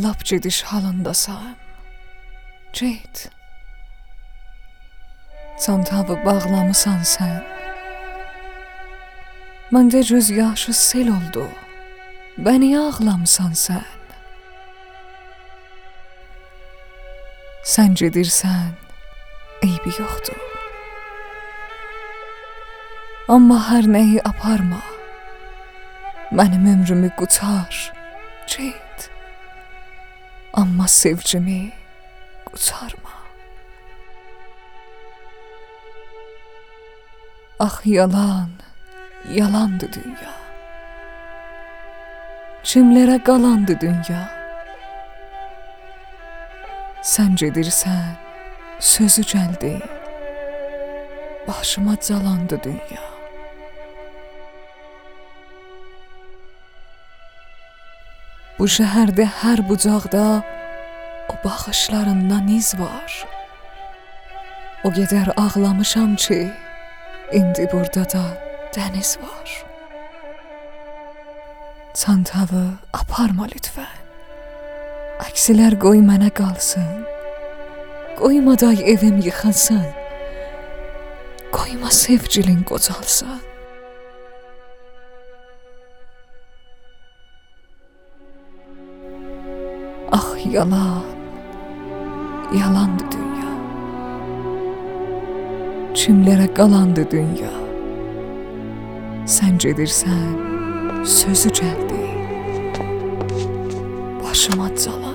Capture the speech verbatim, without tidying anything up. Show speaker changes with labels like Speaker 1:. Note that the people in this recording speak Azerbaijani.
Speaker 1: lap gediş halındasan. Get. Çantamı bağlamısan sən. Məndə göz yaşı sel oldu. Bəni ağlamısan sən. Sən gedirsən, eybi yoxdur. Amma hər nəyi aparma. Mənim ömrümü qutar. Get. Amma sevgimi qutarma. Ah yalan, yalandı dünya. Kimlərə qalandı dünya. Sən gedirsən, sözü gəldi. Başıma calandı dünya. Bu şəhərdə hər bucaqda o baxışlarından iz var. O qədər ağlamışam ki, indi burada da dəniz var. Çantamı aparma lütfən. Əksilər qoy mənə qalsın. Qoyma day evim yıxılsın. Qoyma sevgilin qocalsın. Ah yalan, yalandı dünya. Kimlərə qalandı dünya. Sən gedirsən, sözü gəldi. Başıma calan.